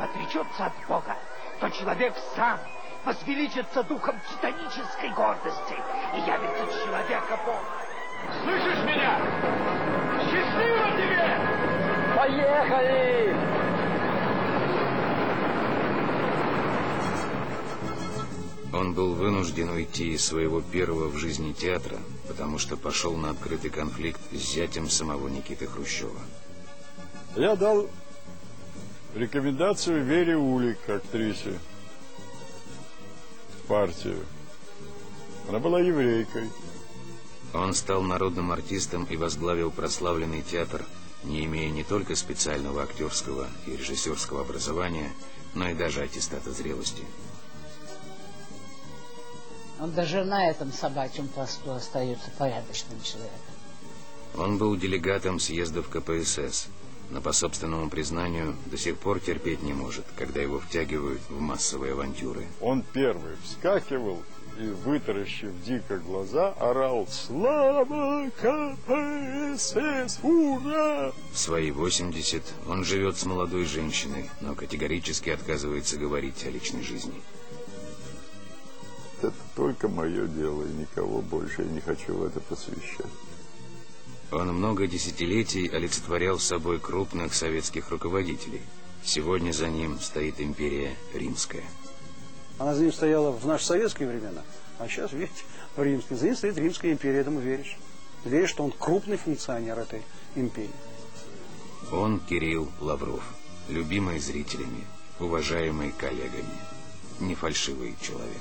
отречется от Бога, то человек сам возвеличится духом титанической гордости и явится человека Бога. Слышишь меня? Счастливо тебе! Поехали! Он был вынужден уйти из своего первого в жизни театра, потому что пошел на открытый конфликт с зятем самого Никиты Хрущева. Я дал рекомендацию Вере Улик, актрисе, в партию. Она была еврейкой. Он стал народным артистом и возглавил прославленный театр, не имея не только специального актерского и режиссерского образования, но и даже аттестата зрелости. Он даже на этом собачьем посту остается порядочным человеком. Он был делегатом съездов КПСС, но по собственному признанию до сих пор терпеть не может, когда его втягивают в массовые авантюры. Он первый вскакивал и, вытаращив дико глаза, орал: «Слава КПСС! Ура!» В свои 80 он живет с молодой женщиной, но категорически отказывается говорить о личной жизни. Это только мое дело, и никого больше я не хочу в это посвящать. Он много десятилетий олицетворял собой крупных советских руководителей. Сегодня за ним стоит империя римская. Она за ним стояла в наши советские времена, а сейчас, видите, в римские. За ним стоит Римская империя, этому веришь. Веришь, что он крупный функционер этой империи. Он Кирилл Лавров, любимый зрителями, уважаемый коллегами, не фальшивый человек.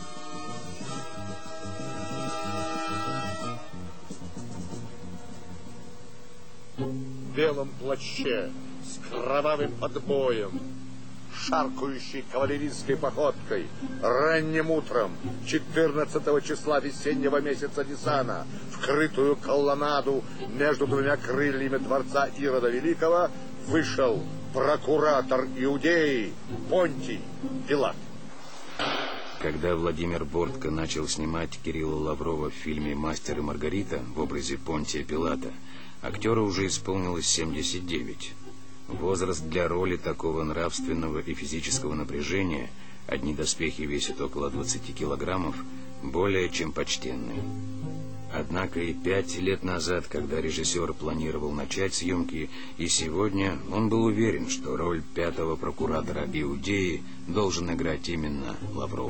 В белом плаще, с кровавым отбоем, шаркающей кавалерийской походкой, ранним утром 14 числа весеннего месяца Нисана, в крытую колоннаду между двумя крыльями дворца Ирода Великого вышел прокуратор Иудеи Понтий Пилат. Когда Владимир Бортко начал снимать Кирилла Лаврова в фильме «Мастер и Маргарита» в образе Понтия Пилата, актеру уже исполнилось 79. Возраст для роли такого нравственного и физического напряжения, одни доспехи весят около 20 килограммов, более чем почтенный. Однако и 5 лет назад, когда режиссер планировал начать съемки, и сегодня он был уверен, что роль пятого прокуратора Иудеи должен играть именно Лавров.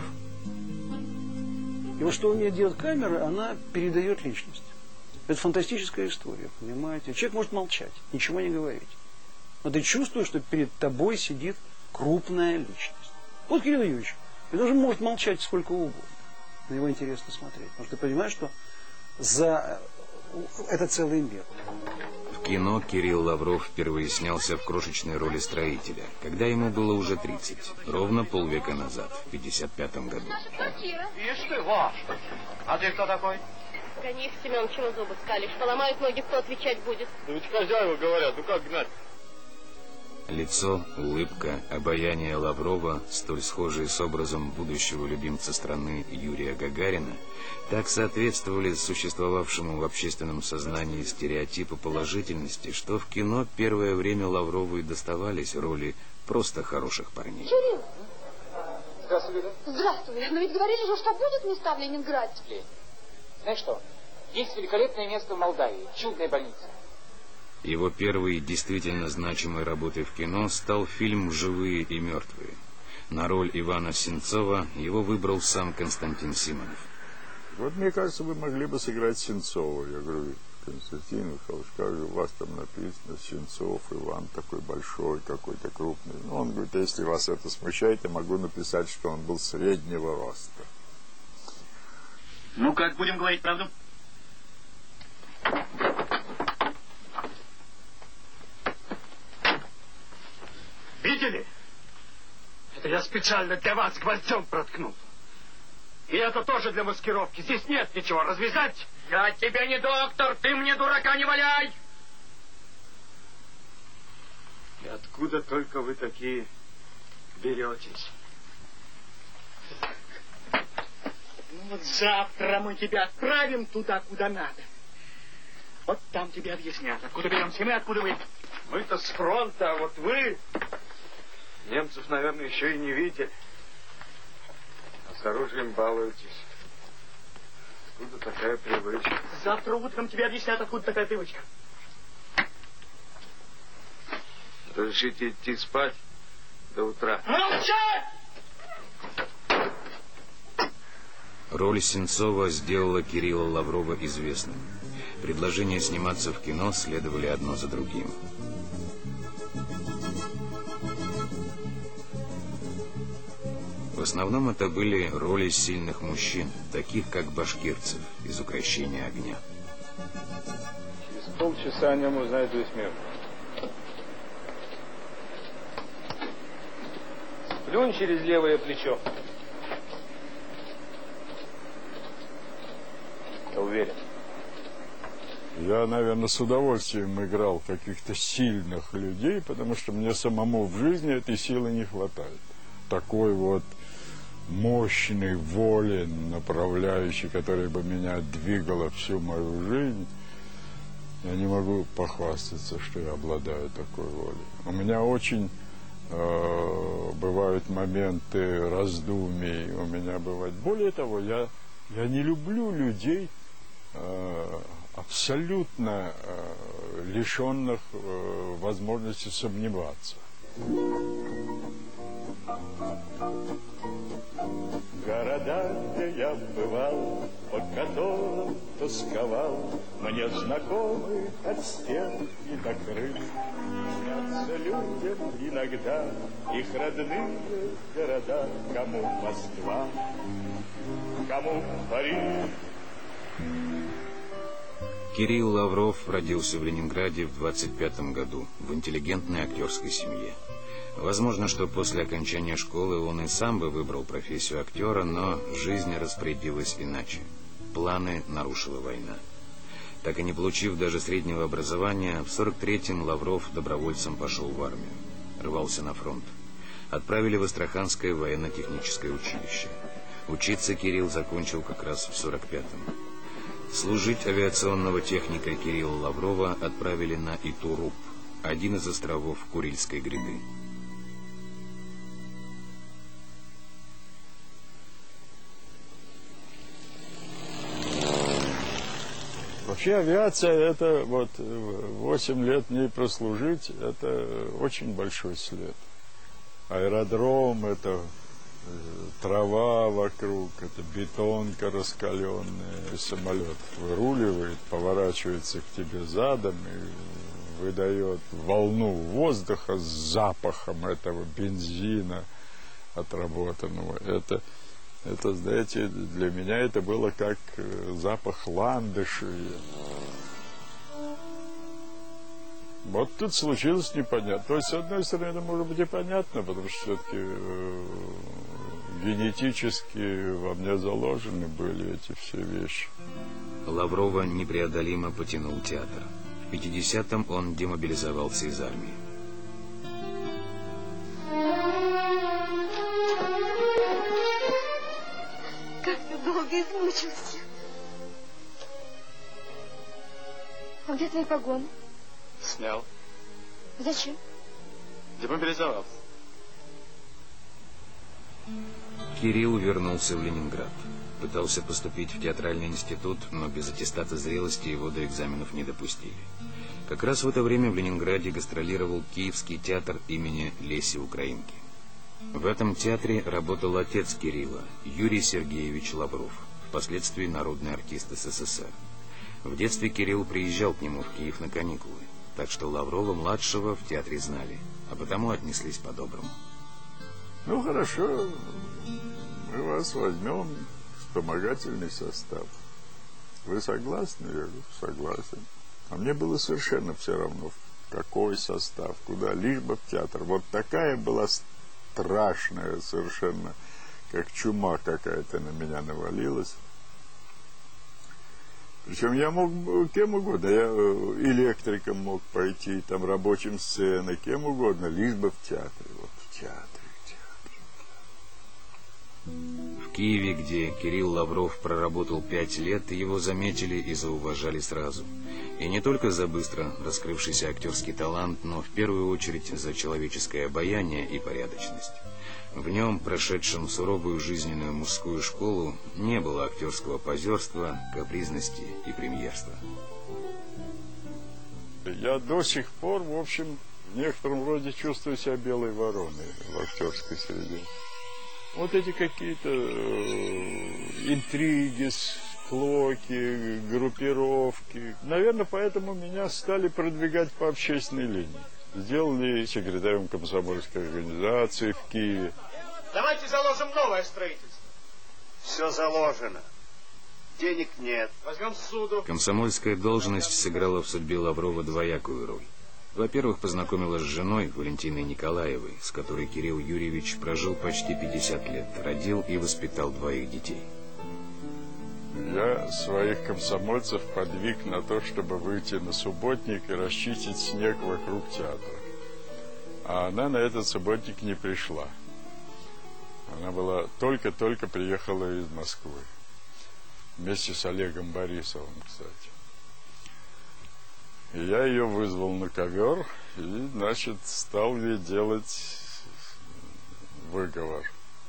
И вот что умеет делать камера, она передает личность. Это фантастическая история, понимаете? Человек может молчать, ничего не говорить. Но ты чувствуешь, что перед тобой сидит крупная личность. Вот Кирилл Юрьевич, он даже может молчать сколько угодно. На него интересно смотреть. Потому что ты понимаешь, что за это целый мир. В кино Кирилл Лавров впервые снялся в крошечной роли строителя, когда ему было уже 30, ровно полвека назад, в 55 году. Ишь ты, ваш! А ты кто такой? Гони их, Семен, чего зубы скалишь? Поломают ноги, кто отвечать будет? Да ведь хозяева говорят, ну как гнать? Лицо, улыбка, обаяние Лаврова, столь схожие с образом будущего любимца страны Юрия Гагарина, так соответствовали существовавшему в общественном сознании стереотипу положительности, что в кино первое время Лаврову и доставались роли просто хороших парней. Кирилл! Здравствуй, Люда. Здравствуй. Но ведь говорили же, что будет места в Ленинграде. Знаешь что? Есть великолепное место в Молдавии. Чудная больница. Его первой действительно значимой работой в кино стал фильм «Живые и мертвые». На роль Ивана Сенцова его выбрал сам Константин Симонов. Вот мне кажется, вы могли бы сыграть Сенцова. Я говорю: Константин Михайлович, как же у вас там написано Сенцов Иван, такой большой, какой-то крупный. Ну, он говорит: если вас это смущает, я могу написать, что он был среднего роста. Ну как, будем говорить правду? Видели? Это я специально для вас гвоздем проткнул. И это тоже для маскировки. Здесь нет ничего. Развязать? Я тебе не доктор, ты мне дурака не валяй! И откуда только вы такие беретесь? Ну вот завтра мы тебя отправим туда, куда надо. Вот там тебе объяснят, откуда беремся мы, откуда вы. Мы-то с фронта, а вот вы... Немцев, наверное, еще и не видели. А с оружием балуетесь. Откуда такая привычка? Завтра утром тебе объяснят, откуда такая привычка. Разрешите идти спать до утра. Молчать! Роль Сенцова сделала Кирилла Лаврова известным. Предложения сниматься в кино следовали одно за другим. В основном это были роли сильных мужчин, таких как Башкирцев из «Укрощения огня». Через полчаса о нем узнает весь мир. Плюнь через левое плечо. Я уверен. Я, наверное, с удовольствием играл каких-то сильных людей, потому что мне самому в жизни этой силы не хватает. Такой вот мощной воли, направляющей, которая бы меня двигала всю мою жизнь, я не могу похвастаться, что я обладаю такой волей. У меня очень бывают моменты раздумий, у меня бывает. Более того, я не люблю людей абсолютно лишенных возможности сомневаться. Города, где я бывал, по которым тосковал, мне знакомы от стен и до крыш. Снятся людям иногда их родные города, кому Москва, кому Париж. Кирилл Лавров родился в Ленинграде в 25 году в интеллигентной актерской семье. Возможно, что после окончания школы он и сам бы выбрал профессию актера, но жизнь распорядилась иначе. Планы нарушила война. Так и не получив даже среднего образования, в 43-м Лавров добровольцем пошел в армию. Рвался на фронт. Отправили в Астраханское военно-техническое училище. Учиться Кирилл закончил как раз в 45-м. Служить авиационного техника Кирилла Лаврова отправили на Итуруп, один из островов Курильской гряды. Вообще авиация, это вот 8 лет в ней прослужить, это очень большой след. Аэродром, это трава вокруг, это бетонка раскаленная, самолет выруливает, поворачивается к тебе задом и выдает волну воздуха с запахом этого бензина отработанного. Это, знаете, для меня это было как запах ландыши. Вот тут случилось непонятно. То есть, с одной стороны, это может быть и понятно, потому что все-таки генетически во мне заложены были эти все вещи. Лаврова непреодолимо потянул театр. В 50-м он демобилизовался из армии. Как ты долго измучился. А где твои погоны? Снял. Зачем? Демобилизовался. Кирилл вернулся в Ленинград. Пытался поступить в театральный институт, но без аттестата зрелости его до экзаменов не допустили. Как раз в это время в Ленинграде гастролировал Киевский театр имени Леси Украинки. В этом театре работал отец Кирилла, Юрий Сергеевич Лавров, впоследствии народный артист СССР. В детстве Кирилл приезжал к нему в Киев на каникулы, так что Лаврова-младшего в театре знали, а потому отнеслись по-доброму. Ну, хорошо, мы вас возьмем в вспомогательный состав. Вы согласны? Я говорю, согласен. А мне было совершенно все равно, какой состав, куда, лишь бы в театр. Вот такая была страшная совершенно, как чума какая-то на меня навалилась. Причем я мог кем угодно, я электриком мог пойти, там рабочим сцены, кем угодно, лишь бы в театре. Вот в театре. В Киеве, где Кирилл Лавров проработал 5 лет, его заметили и зауважали сразу. И не только за быстро раскрывшийся актерский талант, но в первую очередь за человеческое обаяние и порядочность. В нем, прошедшем суровую жизненную мужскую школу, не было актерского позерства, капризности и премьерства. Я до сих пор, в общем, в некотором роде чувствую себя белой вороной в актерской среде. Вот эти какие-то интриги, склоки, группировки. Наверное, поэтому меня стали продвигать по общественной линии. Сделали секретарем комсомольской организации в Киеве. Давайте заложим новое строительство. Все заложено. Денег нет. Возьмем ссуду. Комсомольская должность сыграла в судьбе Лаврова двоякую роль. Во-первых, познакомила с женой Валентиной Николаевой, с которой Кирилл Юрьевич прожил почти 50 лет, родил и воспитал 2 детей. Я своих комсомольцев подвиг на то, чтобы выйти на субботник и расчистить снег вокруг театра. А она на этот субботник не пришла. Она была только-только приехала из Москвы. Вместе с Олегом Борисовым, кстати. И я ее вызвал на ковер и, значит, стал ей делать выговор.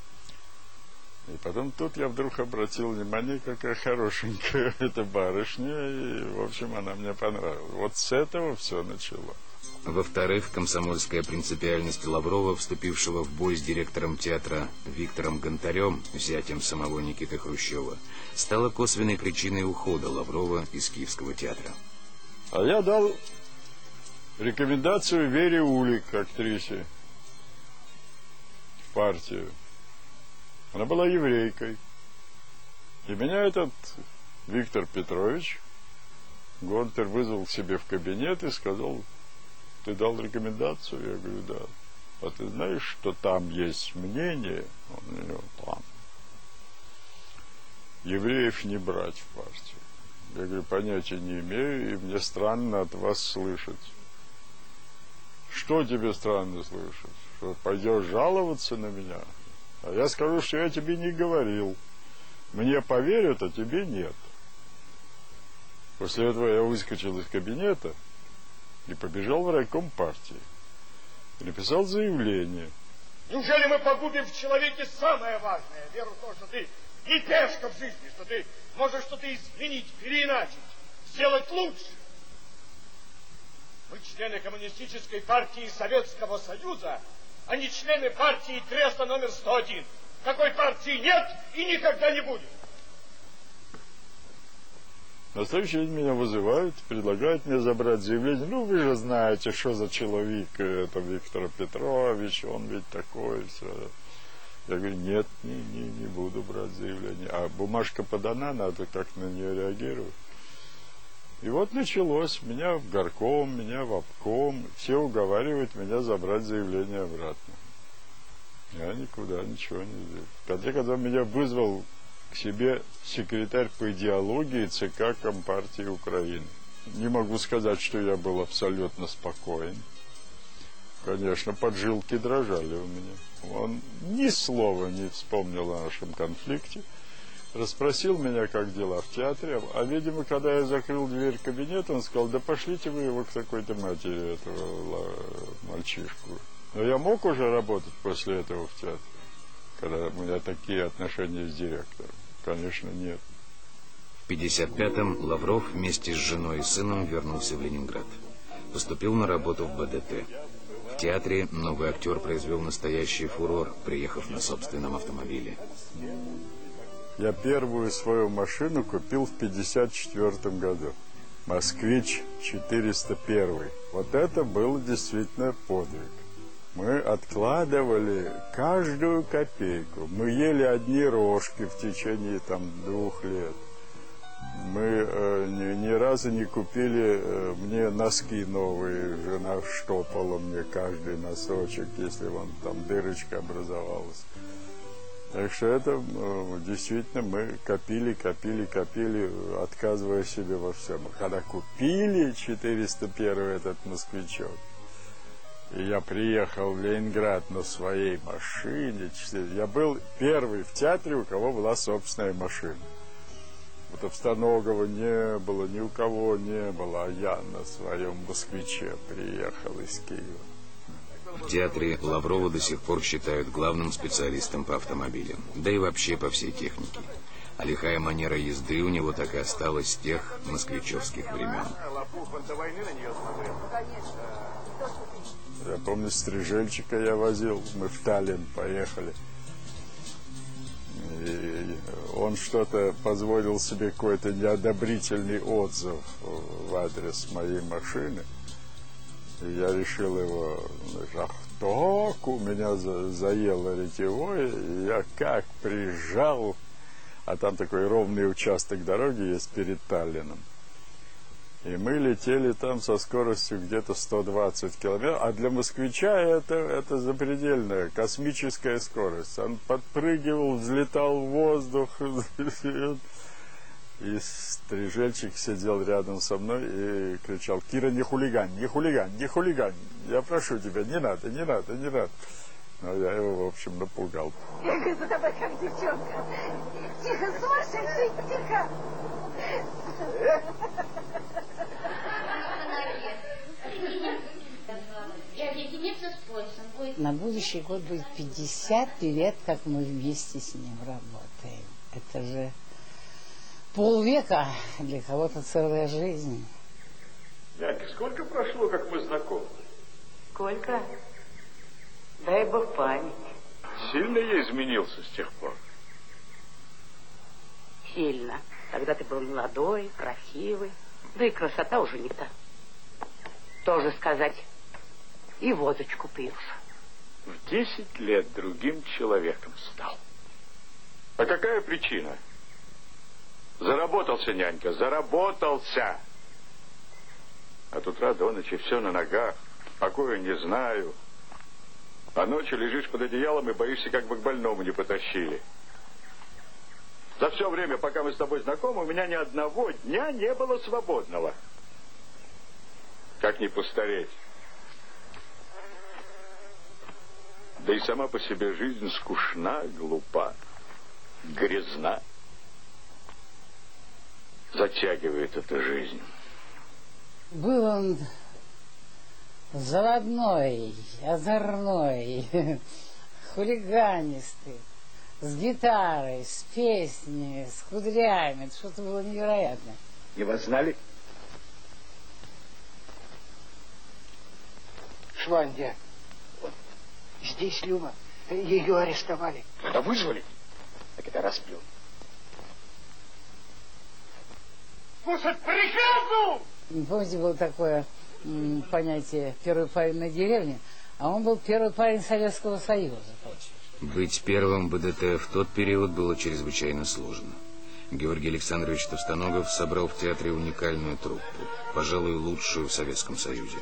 И потом тут я вдруг обратил внимание, какая хорошенькая эта барышня, и, в общем, она мне понравилась. Вот с этого все началось. Во-вторых, комсомольская принципиальность Лаврова, вступившего в бой с директором театра Виктором Гонтарем, зятем самого Никиты Хрущева, стала косвенной причиной ухода Лаврова из Киевского театра. А я дал рекомендацию Вере Улик, актрисе, в партию. Она была еврейкой. И меня этот Виктор Петрович Гонтар вызвал к себе в кабинет и сказал: ты дал рекомендацию? Я говорю, да. А ты знаешь, что там есть мнение, там, евреев не брать в партию? Я говорю, понятия не имею, и мне странно от вас слышать. Что тебе странно слышать? Что пойдешь жаловаться на меня? А я скажу, что я тебе не говорил. Мне поверят, а тебе нет. После этого я выскочил из кабинета и побежал в райком партии. И написал заявление. Неужели мы погубим в человеке самое важное? Веру в то, что ты не пешка в жизни, что ты можешь что-то изменить, переиначить, сделать лучше. Мы члены Коммунистической партии Советского Союза, а не члены партии Треста номер 101. Такой партии нет и никогда не будет. На следующий день меня вызывают, предлагают мне забрать заявление. Ну, вы же знаете, что за человек это Виктор Петрович, он ведь такой, все. Я говорю, нет, не буду брать заявление. А бумажка подана, надо как на нее реагировать. И вот началось. Меня в горком, меня в обком. Все уговаривают меня забрать заявление обратно. Я никуда ничего не сделал. В конце концов, меня вызвал к себе секретарь по идеологии ЦК Компартии Украины. Не могу сказать, что я был абсолютно спокоен. Конечно, поджилки дрожали у меня. Он ни слова не вспомнил о нашем конфликте. Расспросил меня, как дела в театре. А, видимо, когда я закрыл дверь кабинета, он сказал, да пошлите вы его к такой-то матери, этого мальчишку. Но я мог уже работать после этого в театре, когда у меня такие отношения с директором? Конечно, нет. В 1955-м Лавров вместе с женой и сыном вернулся в Ленинград. Поступил на работу в БДТ. В театре новый актер произвел настоящий фурор, приехав на собственном автомобиле. Я первую свою машину купил в 1954 году. «Москвич 401». Вот это был действительно подвиг. Мы откладывали каждую копейку. Мы ели одни рожки в течение 2 лет. Мы ни разу не купили мне носки новые. Жена штопала мне каждый носочек, если вон там дырочка образовалась. Так что это действительно мы копили, отказывая себе во всем. Когда купили 401 этот москвичок, И я приехал в Ленинград на своей машине. Я был первый в театре, у кого была собственная машина. Вот Обстоногова не было, ни у кого не было, а я на своем «Москвиче» приехал из Киева. В театре Лаврова до сих пор считают главным специалистом по автомобилям, да и вообще по всей технике. А лихая манера езды у него так и осталась с тех москвичевских времен. Я помню, Стрижельчика я возил, мы в Таллин поехали. И он что-то позволил себе какой-то неодобрительный отзыв в адрес моей машины. И я решил его, так у меня заело ретевое, и я как прижал, а там такой ровный участок дороги есть перед Таллином. И мы летели там со скоростью где-то 120 километров, а для москвича это запредельная космическая скорость. Он подпрыгивал, взлетал в воздух, и Стрижельчик сидел рядом со мной и кричал: «Кира, не хулигань, не хулигань, не хулигань, я прошу тебя, не надо, не надо, не надо». Но я его, в общем, напугал. Я иду за тобой, как девчонка. Тихо, сумасшедший, тихо. На будущий год будет 50 лет, как мы вместе с ним работаем. Это же полвека, для кого-то целая жизнь. Нянька, сколько прошло, как мы знакомы? Сколько? Дай бог память. Сильно я изменился с тех пор? Сильно. Тогда ты был молодой, красивый. Да и красота уже не та. Тоже сказать, и водочку пьешь. В 10 лет другим человеком стал. А какая причина? Заработался, нянька, заработался. От утра до ночи все на ногах. Покоя не знаю. А ночью лежишь под одеялом и боишься, как бы к больному не потащили. За все время, пока мы с тобой знакомы, у меня ни одного дня не было свободного. Как не постареть? Да и сама по себе жизнь скучна, глупа, грязна. Затягивает эта жизнь. Был он заводной, озорной, хулиганистый, с гитарой, с песнями, с кудрями. Это что-то было невероятное. И вас знали? Шванья. Вот. Здесь Люма. Ее арестовали. Это вызвали? Так это расплюн. Слушать приказу! Помните, было такое понятие «первый парень на деревне», а он был первый парень Советского Союза. Быть первым БДТ в тот период было чрезвычайно сложно. Георгий Александрович Товстоногов собрал в театре уникальную труппу, пожалуй, лучшую в Советском Союзе.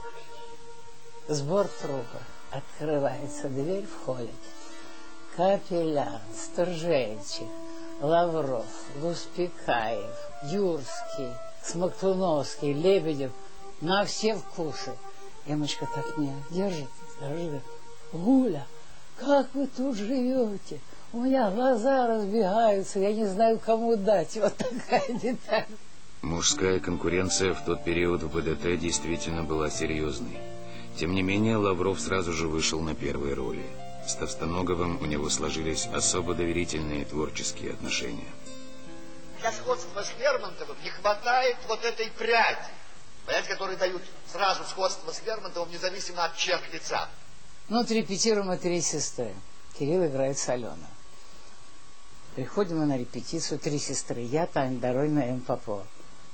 Сбор труппы. Открывается дверь, входит Капелян, Стржельчик, Лавров, Луспекаев, Юрский, Смоктуновский, Лебедев. На все вкусы. Эмочка так меня держит, говорит: «Гуля, как вы тут живете? У меня глаза разбегаются, я не знаю, кому дать». Вот такая деталь. Мужская конкуренция в тот период в БДТ действительно была серьезной. Тем не менее, Лавров сразу же вышел на первые роли. С Товстоноговым у него сложились особо доверительные творческие отношения. Для сходства с Лермонтовым не хватает вот этой пряди, понимаете, которые дают сразу сходство с Лермонтовым, независимо от черт лица. Ну, вот репетируем мы «Три сестры». Кирилл играет Солену. Приходим мы на репетицию, 3 сестры. Я, Таня Доройна, М. Попова.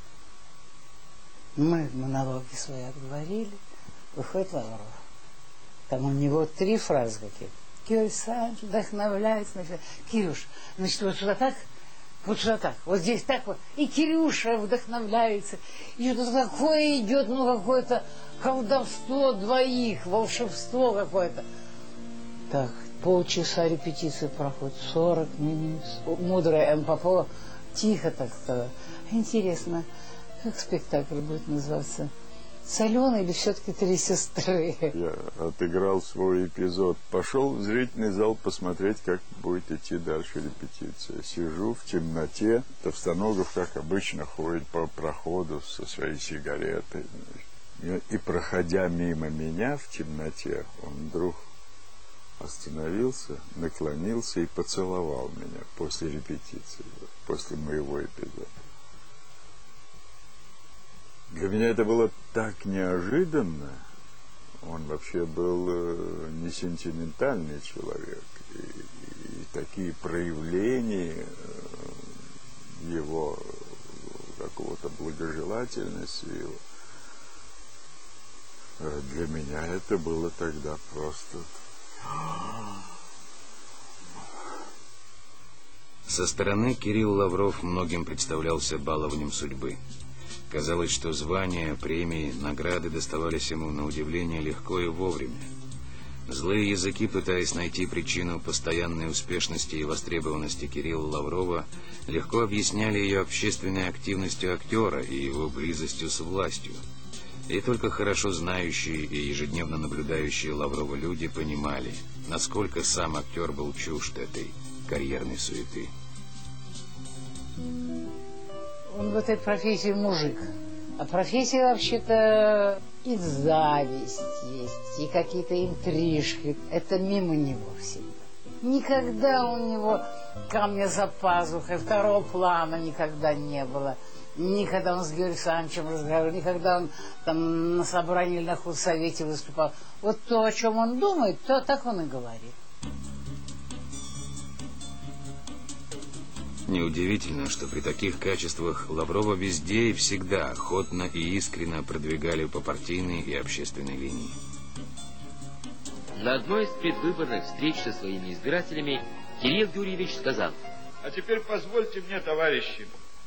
Мы монологи свои отговорили. Выходит Лавров. Там у него 3 фразы какие-то. Кирилл Александрович вдохновляется. Кирюш, значит, вот сюда так, вот сюда так, вот здесь так вот. И Кирюша вдохновляется. И что-то такое идет, ну, какое-то колдовство двоих, волшебство какое-то. Так, полчаса репетиции проходит, 40 минут. Мудрая М. Попова тихо так сказала: интересно, как спектакль будет называться? Соленый или все-таки «Три сестры»? Я отыграл свой эпизод. Пошел в зрительный зал посмотреть, как будет идти дальше репетиция. Сижу в темноте. Товстоногов, как обычно, ходит по проходу со своей сигаретой. И проходя мимо меня в темноте, он вдруг остановился, наклонился и поцеловал меня после репетиции, после моего эпизода. Для меня это было так неожиданно. Он вообще был не сентиментальный человек. И такие проявления его какого-то благожелательности, для меня это было тогда просто... Со стороны Кирилл Лавров многим представлялся балованием судьбы. Казалось, что звания, премии, награды доставались ему на удивление легко и вовремя. Злые языки, пытаясь найти причину постоянной успешности и востребованности Кирилла Лаврова, легко объясняли ее общественной активностью актера и его близостью с властью. И только хорошо знающие и ежедневно наблюдающие Лаврова люди понимали, насколько сам актер был чужд этой карьерной суеты. Он в этой профессии мужик. А профессия вообще-то и зависть есть, и какие-то интрижки. Это мимо него всегда. Никогда у него камня за пазухой, второго плана никогда не было. Никогда он с Георгием Александровичем разговаривал, никогда он там на собрании или на худсовете выступал. Вот то, о чем он думает, то так он и говорит. Неудивительно, что при таких качествах Лаврова везде и всегда охотно и искренно продвигали по партийной и общественной линии. На одной из предвыборных встреч со своими избирателями Кирилл Юрьевич сказал: а теперь позвольте мне, товарищи,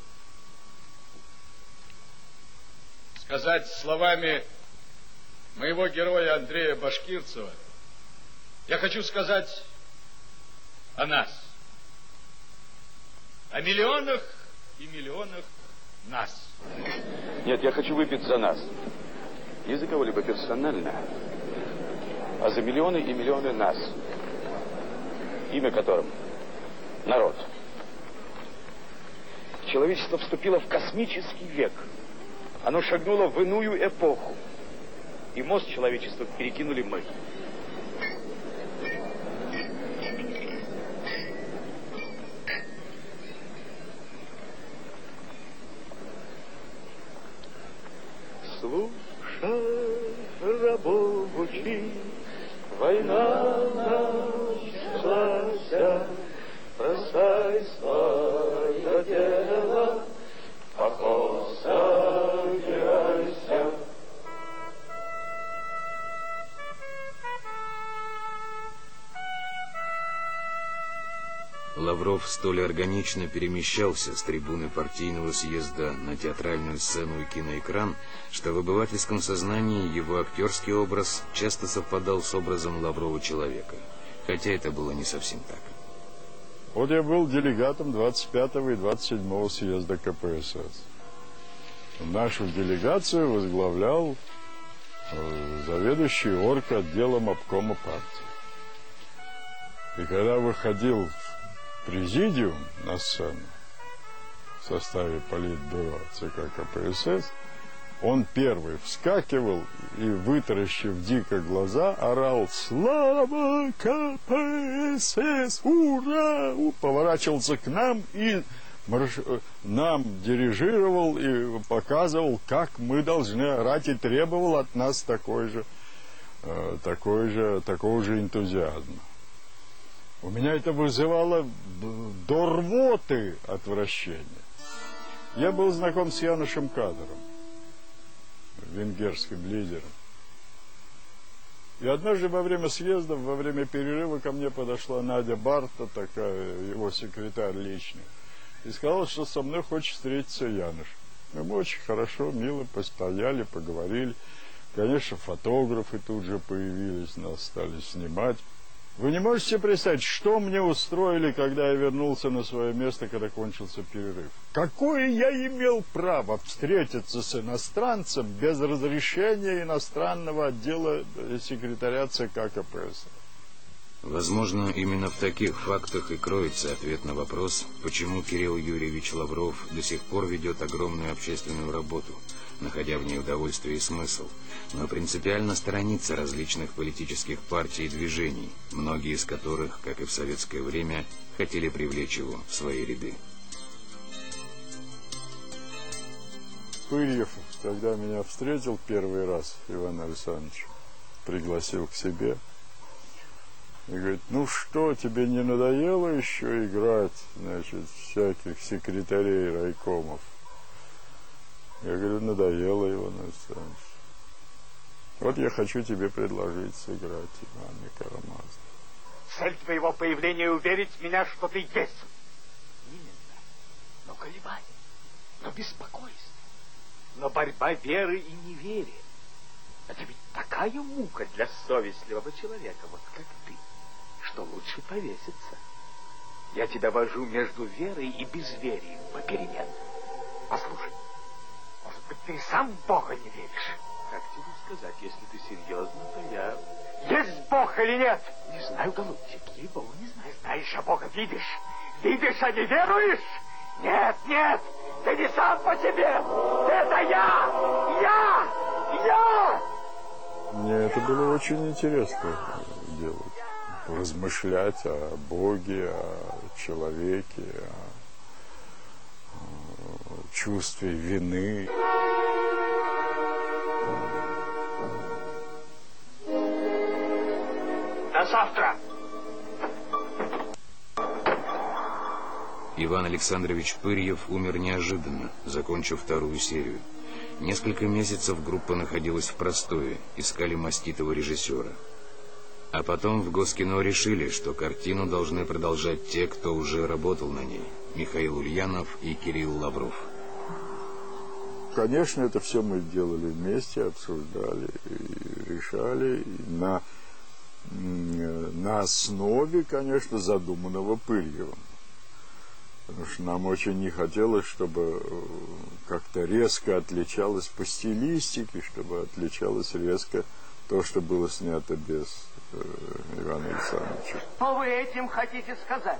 сказать словами моего героя Андрея Башкирцева. Я хочу сказать о нас. О миллионах и миллионах нас. Нет, я хочу выпить за нас. Не за кого-либо персонально, а за миллионы и миллионы нас. Имя которым — народ. Человечество вступило в космический век. Оно шагнуло в иную эпоху. И мост человечества перекинули мы. Слушай, рабочий, война началась, бросай свое дело, поход собирайся. Лавров столь органично перемещался с трибуны партийного съезда на театральную сцену и киноэкран, что в обывательском сознании его актерский образ часто совпадал с образом Лаврова человека, хотя это было не совсем так. Вот я был делегатом 25-го и 27-го съезда КПСС. Нашу делегацию возглавлял заведующий орготделом обкома партии. И когда выходил президиум на сцену в составе политбюро ЦК КПСС, он первый вскакивал и, вытаращив дико глаза, орал: «Слава КПСС! Ура!» Поворачивался к нам и нам дирижировал и показывал, как мы должны орать, и требовал от нас такого же энтузиазма. У меня это вызывало до рвоты отвращение. Я был знаком с Янушем Кадером, венгерским лидером. И однажды во время съезда, во время перерыва ко мне подошла Надя Барта, такая его секретарь личный, и сказала, что со мной хочет встретиться Януш. Мы очень хорошо, мило постояли, поговорили. Конечно, фотографы тут же появились, нас стали снимать. Вы не можете себе представить, что мне устроили, когда я вернулся на свое место, когда кончился перерыв? Какое я имел право встретиться с иностранцем без разрешения иностранного отдела секретаря ЦК КПСС? Возможно, именно в таких фактах и кроется ответ на вопрос, почему Кирилл Юрьевич Лавров до сих пор ведет огромную общественную работу, находя в ней удовольствие и смысл, но принципиально сторонится различных политических партий и движений, многие из которых, как и в советское время, хотели привлечь его в свои ряды. Пырьев, когда меня встретил первый раз, Иван Александрович, пригласил к себе и говорит: ну что, тебе не надоело еще играть, значит, всяких секретарей райкомов? Я говорю: надоело, Иван Александрович. Вот я хочу тебе предложить сыграть Ивана Карамазова. Цель твоего появления — уверить меня, что ты есть. Именно. Но колебания, но беспокойство, но борьба веры и неверия. Это ведь такая мука для совестливого человека, вот как ты, что лучше повеситься. Я тебя вожу между верой и безверием попеременно. Послушай, может быть, ты сам в Бога не веришь? Как тебе сказать, если ты серьезно, то я... Есть Бог или нет? Не знаю, голубчик, ей-богу, не знаю. Знаешь, а Бога видишь? Видишь, а не веруешь? Нет, нет, ты не сам по себе. Это я! Мне это было очень интересно делать. Размышлять о Боге, о человеке, о чувстве вины. До завтра! Иван Александрович Пырьев умер неожиданно, закончив вторую серию. Несколько месяцев группа находилась в простое, искали маститого режиссера. А потом в Госкино решили, что картину должны продолжать те, кто уже работал на ней. Михаил Ульянов и Кирилл Лавров. Конечно, это все мы делали вместе, обсуждали и решали на основе, конечно, задуманного Пырьевым. Потому что нам очень не хотелось, чтобы как-то резко отличалось по стилистике, чтобы отличалось резко то, что было снято без Ивана Александровича. Что вы этим хотите сказать?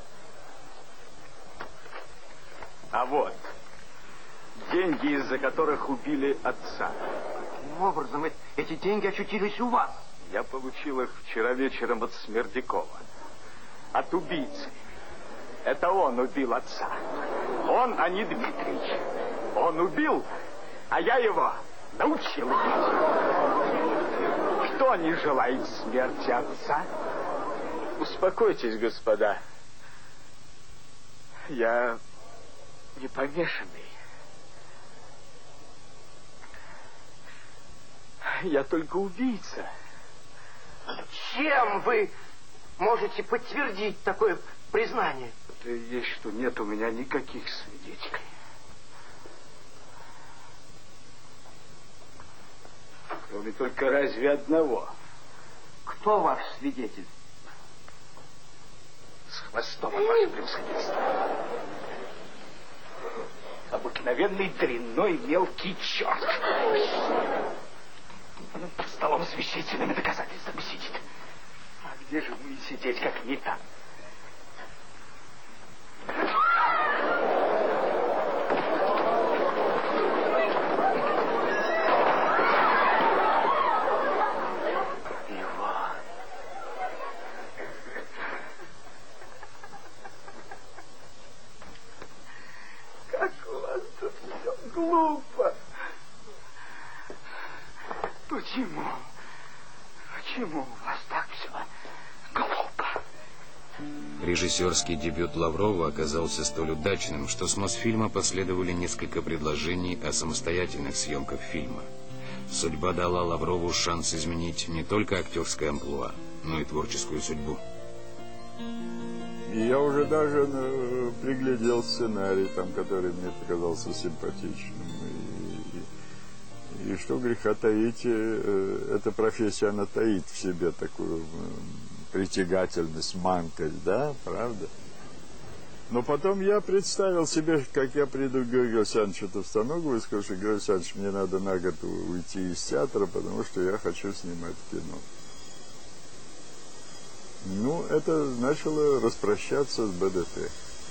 А вот, деньги, из-за которых убили отца. Каким образом эти деньги очутились у вас? Я получил их вчера вечером от Смердякова. От убийцы. Это он убил отца. Он, а не Дмитрий. Он убил, а я его научил убить. Кто не желает смерти отца? Успокойтесь, господа. Я не помешанный. Я только убийца. Чем вы можете подтвердить такое признание? Это и есть, что нет у меня никаких свидетелей. Кроме только разве одного. Кто ваш свидетель? С хвостом, ваше превосходительство. Обыкновенный дрянной мелкий черт. Под столом с вещественными доказательствами сидит. А где же мы сидеть, как не там? Как у вас тут все глупо. Почему у вас так все глупо? Режиссерский дебют Лаврова оказался столь удачным, что с Мосфильма последовали несколько предложений о самостоятельных съемках фильма. Судьба дала Лаврову шанс изменить не только актерское амплуа, но и творческую судьбу. И я уже даже приглядел сценарий, который мне показался симпатичным. И что греха таить, эта профессия, она таит в себе такую притягательность, манкость, да, правда? Но потом я представил себе, как я приду к Георгию Александровичу Товстоногу и скажу, что Георгий Александрович, мне надо на год уйти из театра, потому что я хочу снимать кино. Ну, это начало распрощаться с БДТ.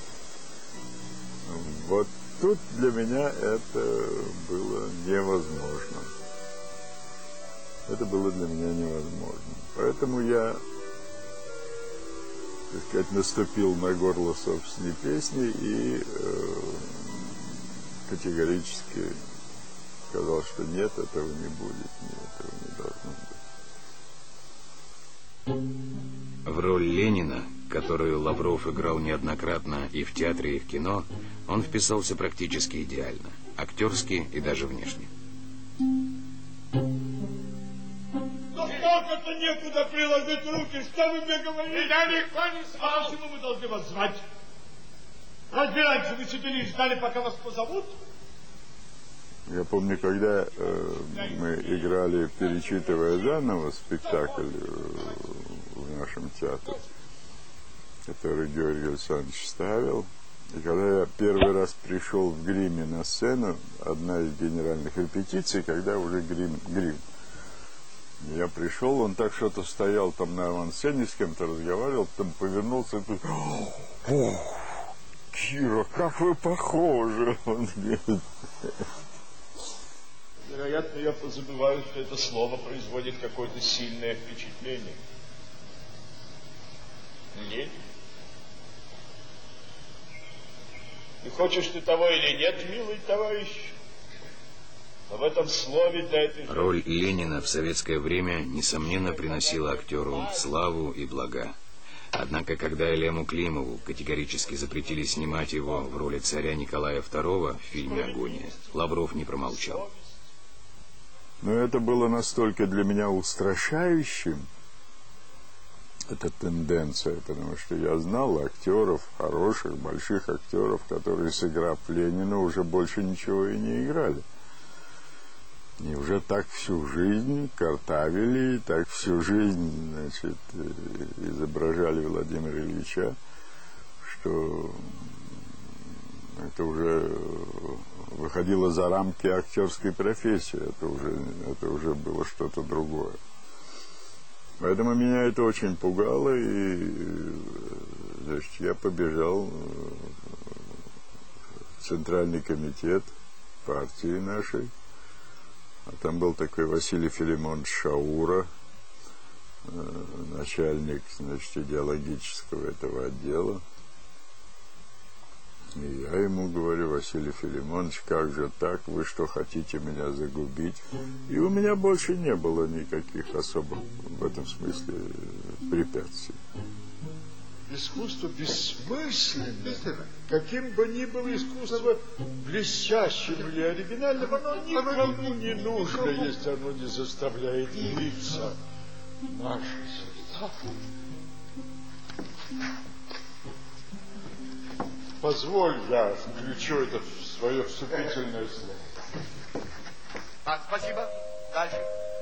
Вот тут для меня это было невозможно. Это было для меня невозможно. Поэтому я, так сказать, наступил на горло собственной песни и категорически сказал, что нет, этого не будет, нет, этого не должно быть. В роль Ленина, которую Лавров играл неоднократно и в театре, и в кино, он вписался практически идеально, актерски и даже внешне. Но как это некуда приложить руки? Что вы мне говорите? Я никто не спал. Почему мы должны вас звать? Разве раньше вы сидели и ждали, пока вас позовут? Я помню, когда мы играли, перечитывая заново спектакль в нашем театре, который Георгий Александрович ставил, и когда я первый раз пришел в гриме на сцену, одна из генеральных репетиций, когда уже грим. Я пришел, он так что-то стоял там на авансцене, с кем-то разговаривал, потом повернулся и говорит: «О, Кира, как вы похожи!» Он говорит. Вероятно, я позабываю, что это слово производит какое-то сильное впечатление. Нет. И хочешь ты того или нет, милый товарищ, но в этом слове для этой... Роль Ленина в советское время, несомненно, приносила актеру славу и блага. Однако, когда Елему Климову категорически запретили снимать его в роли царя Николая II в фильме «Агония», Лавров не промолчал. Но это было настолько для меня устрашающим, эта тенденция, потому что я знал актеров, хороших, больших актеров, которые, сыграв Ленина, уже больше ничего и не играли. И уже так всю жизнь картавили, так всю жизнь, значит, изображали Владимира Ильича, что это уже выходило за рамки актерской профессии, это уже было что-то другое. Поэтому меня это очень пугало, и, значит, я побежал в Центральный комитет партии нашей, а там был такой Василий Филимонович Шаура, начальник, значит, идеологического этого отдела. И я ему говорю: Василий Филимонович, как же так, вы что, хотите меня загубить? И у меня больше не было никаких особых в этом смысле препятствий. Искусство бессмысленно. Каким бы ни было искусство блестящим или оригинальным, оно никому не нужно, если оно не заставляет биться наши сердца. Позволь, я включу это в свое вступительное слово. Так, спасибо. Дальше.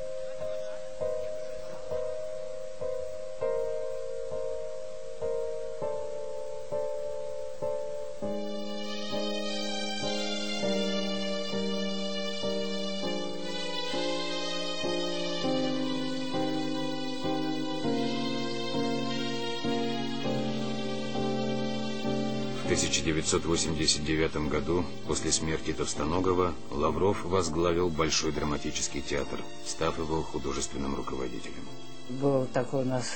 В 1989 году, после смерти Товстоногова, Лавров возглавил Большой драматический театр, став его художественным руководителем. Было такое у нас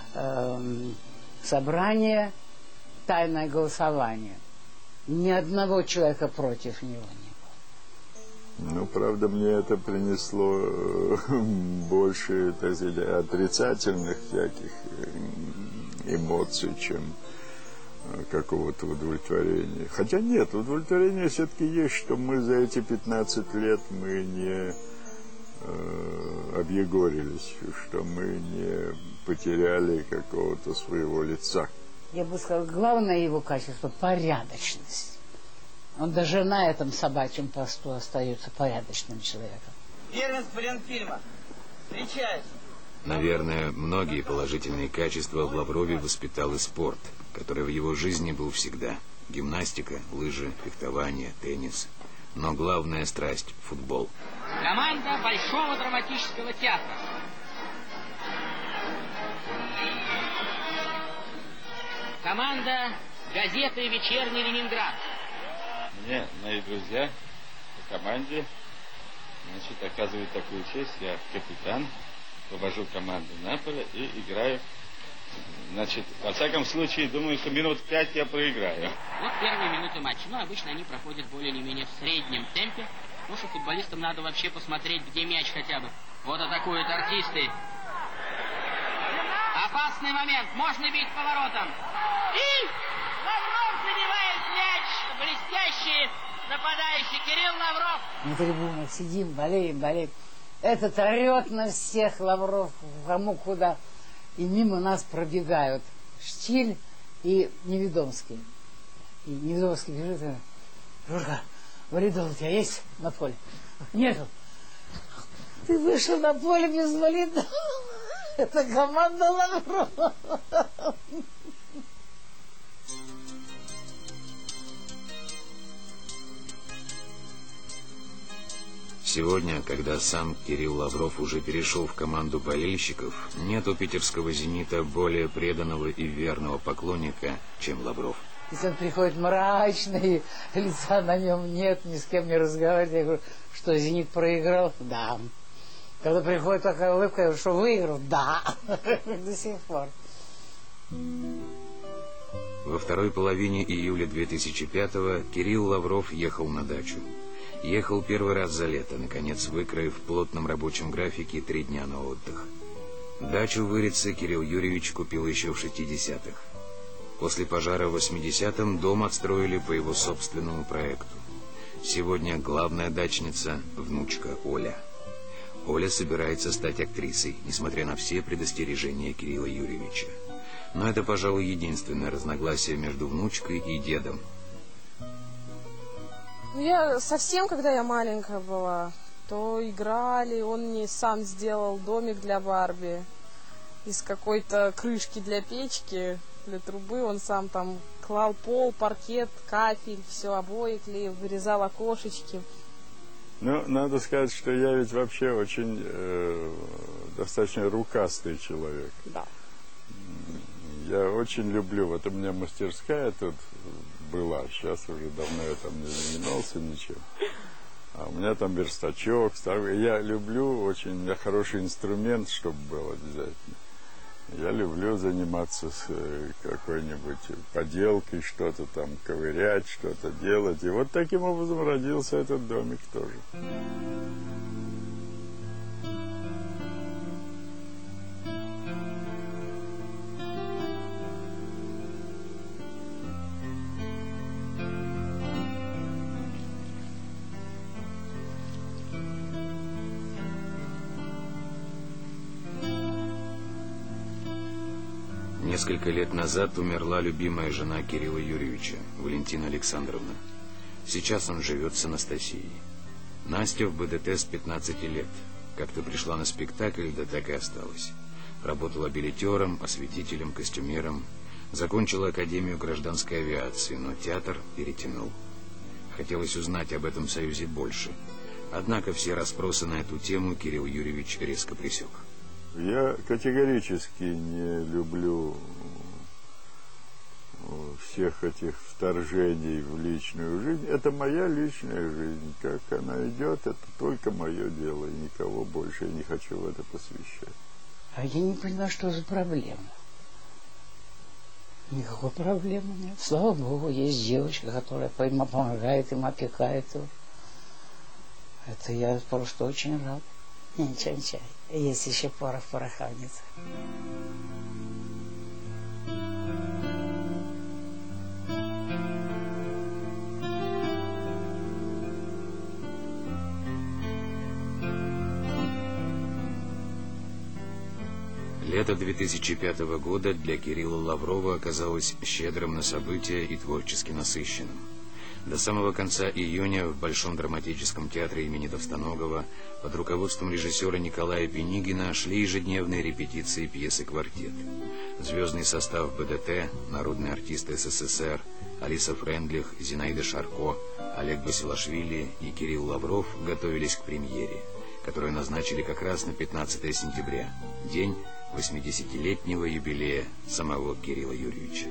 собрание, тайное голосование. Ни одного человека против него не было. Ну, правда, мне это принесло больше, так сказать, отрицательных всяких эмоций, чем какого-то удовлетворения. Хотя нет, удовлетворение все-таки есть, что мы за эти 15 лет мы не объегорились, что мы не потеряли какого-то своего лица. Я бы сказала, главное его качество – порядочность. Он даже на этом собачьем посту остается порядочным человеком. Первенство Ленфильма. Встречаюсь. Наверное, многие положительные качества в Лаврове воспитал и спорт, который в его жизни был всегда. Гимнастика, лыжи, фехтование, теннис. Но главная страсть – футбол. Команда Большого драматического театра. Команда газеты «Вечерний Ленинград». Мне мои друзья по команде, значит, оказывают такую честь. Я капитан, повожу команду на поле и играю. Значит, во всяком случае, думаю, что минут 5 я проиграю. Вот первые минуты матча. Ну, обычно они проходят более или менее в среднем темпе. Ну, что футболистам надо вообще посмотреть, где мяч хотя бы. Вот атакуют артисты. Опасный момент. Можно бить поворотом. И Лавров забивает мяч. Блестящий нападающий Кирилл Лавров. На трибунах сидим, болеем. Этот орет на всех, Лавров, кому куда. И мимо нас пробегают Штиль и Неведомский. И Неведомский бежит и: Журка, валидол у тебя есть на поле? Нету. Ты вышел на поле без валидола. Это команда Лаврова. Сегодня, когда сам Кирилл Лавров уже перешел в команду болельщиков, нет у питерского «Зенита» более преданного и верного поклонника, чем Лавров. Если он приходит мрачный, лица на нем нет, ни с кем не разговаривает, я говорю, что «Зенит» проиграл? Да. Когда приходит такая улыбка, я говорю, что выиграл? Да. До сих пор. Во второй половине июля 2005-го Кирилл Лавров ехал на дачу. Ехал первый раз за лето, наконец выкроив в плотном рабочем графике 3 дня на отдых. Дачу в Ирице Кирилл Юрьевич купил еще в 60-х. После пожара в 80-м дом отстроили по его собственному проекту. Сегодня главная дачница – внучка Оля. Оля собирается стать актрисой, несмотря на все предостережения Кирилла Юрьевича. Но это, пожалуй, единственное разногласие между внучкой и дедом. Я совсем, когда я маленькая была, то играли, он мне сам сделал домик для Барби. Из какой-то крышки для печки, для трубы, он сам там клал пол, паркет, кафель, все, обои клеил, вырезал окошечки. Ну, надо сказать, что я ведь вообще очень достаточно рукастый человек. Да. Я очень люблю, вот у меня мастерская тут была, сейчас уже давно я там не занимался ничем. А у меня там верстачок, старый. Я люблю очень, у меня хороший инструмент, чтобы был обязательно. Я люблю заниматься с какой-нибудь поделкой, что-то там ковырять, что-то делать. И вот таким образом родился этот домик тоже. Несколько лет назад умерла любимая жена Кирилла Юрьевича, Валентина Александровна. Сейчас он живет с Анастасией. Настя в БДТ с 15 лет. Как-то пришла на спектакль, да так и осталась. Работала билетером, осветителем, костюмером. Закончила Академию гражданской авиации, но театр перетянул. Хотелось узнать об этом союзе больше. Однако все расспросы на эту тему Кирилл Юрьевич резко пресек. Я категорически не люблю всех этих вторжений в личную жизнь. Это моя личная жизнь. Как она идет, это только мое дело. И никого больше я не хочу в это посвящать. А я не понимаю, что за проблема. Никакой проблемы нет. Слава Богу, есть девочка, которая помогает им, опекает его. Это я просто очень рад. Ничего. Есть еще порох в пороховнице. Лето 2005 года для Кирилла Лаврова оказалось щедрым на события и творчески насыщенным. До самого конца июня в Большом драматическом театре имени Товстоногова под руководством режиссера Николая Пенигина шли ежедневные репетиции пьесы «Квартет». Звездный состав БДТ, народные артисты СССР, Алиса Френдлих, Зинаида Шарко, Олег Басилашвили и Кирилл Лавров готовились к премьере, которую назначили как раз на 15 сентября, день 80-летнего юбилея самого Кирилла Юрьевича.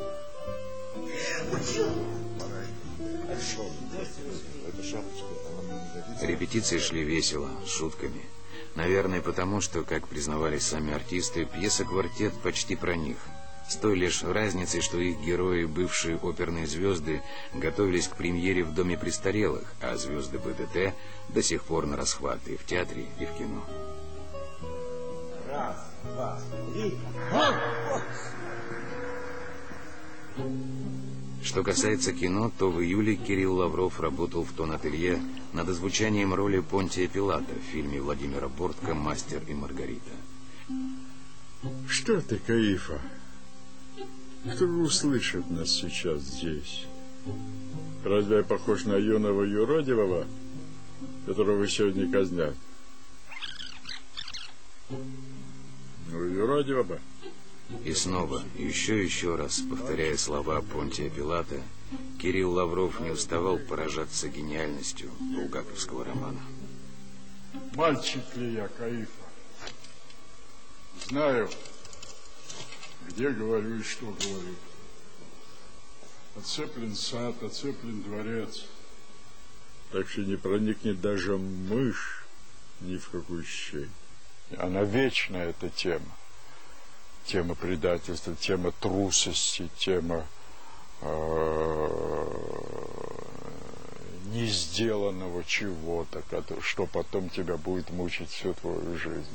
Репетиции шли весело, с шутками. Наверное, потому что, как признавались сами артисты, пьеса «Квартет» почти про них. С той лишь разницей, что их герои, бывшие оперные звезды, готовились к премьере в Доме престарелых, а звезды БДТ до сих пор на расхват и в театре, и в кино. Раз, два, три. Что касается кино, то в июле Кирилл Лавров работал в тон-ателье над озвучанием роли Понтия Пилата в фильме Владимира Бортко «Мастер и Маргарита». Что ты, Каифа? Кто услышит нас сейчас здесь? Разве я похож на юного юродивого, которого сегодня казнят? Ну, юродивого. И снова, еще раз, повторяя слова Понтия Пилата, Кирилл Лавров не уставал поражаться гениальностью булгаковского романа. Мальчик ли я, Каифа? Знаю, где говорю и что говорю. Оцеплен сад, оцеплен дворец. Так что не проникнет даже мышь ни в какую щель. Она вечная, эта тема. Тема предательства, тема трусости, тема не сделанного чего-то, что потом тебя будет мучить всю твою жизнь.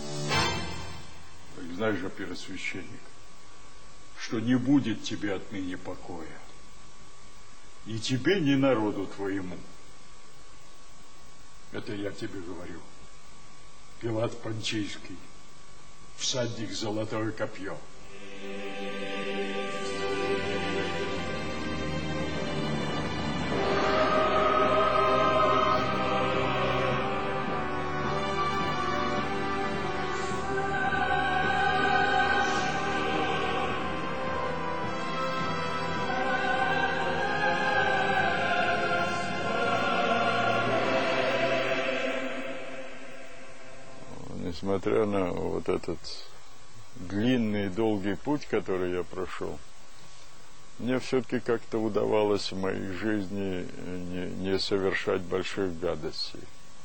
Знаешь же, первосвященник, что не будет тебе отныне покоя. Ни тебе, ни народу твоему. Это я тебе говорю. Пилат Понтийский, всадник золотое копье. Несмотря на вот этот длинный и долгий путь, который я прошел, мне все-таки как-то удавалось в моей жизни не совершать больших гадостей.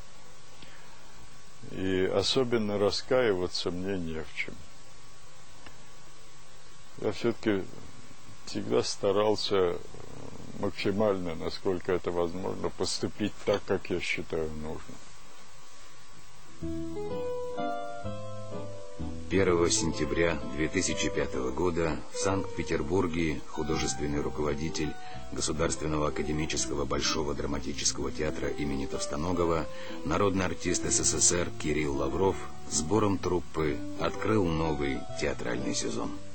И особенно раскаиваться мне не в чем. Я все-таки всегда старался максимально, насколько это возможно, поступить так, как я считаю нужным. 1 сентября 2005 года в Санкт-Петербурге художественный руководитель Государственного академического Большого драматического театра имени Товстоногова, народный артист СССР Кирилл Лавров сбором труппы открыл новый театральный сезон.